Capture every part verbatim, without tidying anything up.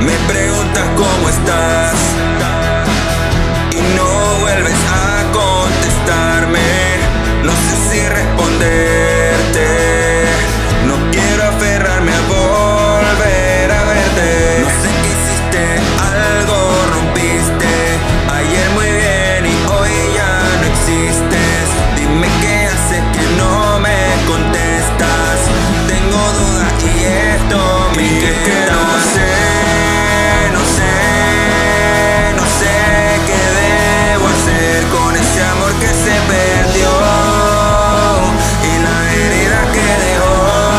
Me preguntas cómo estás y no vuelves a contestarme. No sé si responderte. No quiero aferrarme a volver a verte. No sé qué hiciste, algo rompiste. Ayer muy bien y hoy ya no existes. Dime qué haces que no me contestas. Tengo dudas y esto me inquieta. No sé, no sé, no sé qué debo hacer con ese amor que se perdió y la herida que dejó.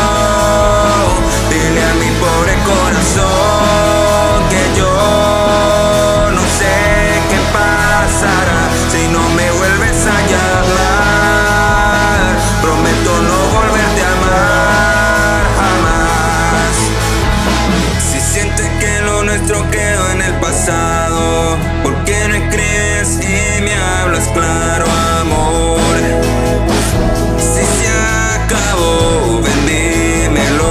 Dile a mi pobre corazón que yo no sé qué pasará si no me vuelves a llamar. Prometo no volverte a amar jamás. Si sientes que lo nuestro quedó en el pasado, ¿por qué no escribes y me hablas claro, amor? Si se acabó, ven dímelo.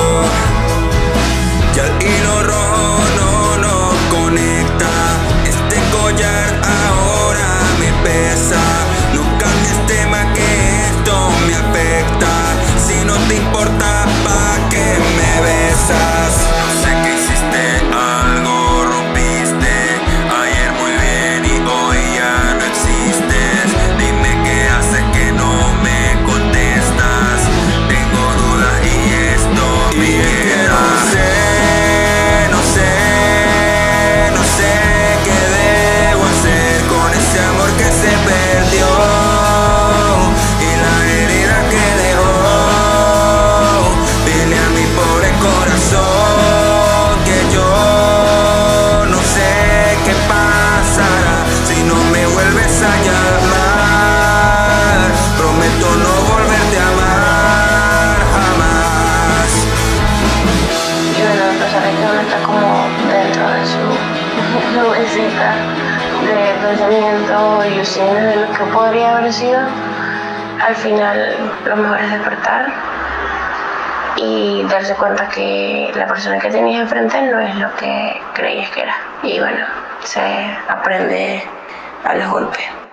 Ya el hilo rojo no nos conecta. Este collar ahora me pesa. No cambies tema que esto me afecta. Si no te importa, ¿pa' qué me besas? No sé qué hiciste, algo rompiste. Ayer muy bien y hoy ya no existes. Dime qué haces que no me contestas. Tengo dudas y esto me inquieta. No sé, no sé, no sé qué debo hacer con ese amor que se perdió y la herida que dejó. Dile a mi pobre corazón que yo no sé qué pasará si no me vuelves a llamar. Prometo no volverte a amar jamás. Y bueno, a pesar de que uno está como dentro de su nubecita de pensamiento, ilusiones de lo que podría haber sido, al final lo mejor es despertar y darse cuenta que la persona que tenías enfrente no es lo que creías que era. Y bueno, se aprende a los golpes.